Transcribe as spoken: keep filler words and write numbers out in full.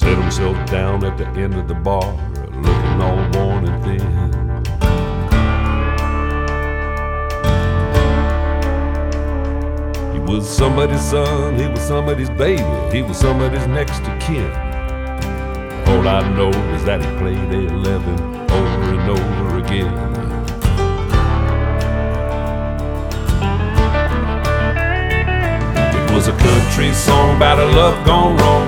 Set himself down at the end of the bar, looking all worn and thin. He was somebody's son, he was somebody's baby, he was somebody's next to kin. All I know is that he played eleven over and over again. It was a country song about a love gone wrong.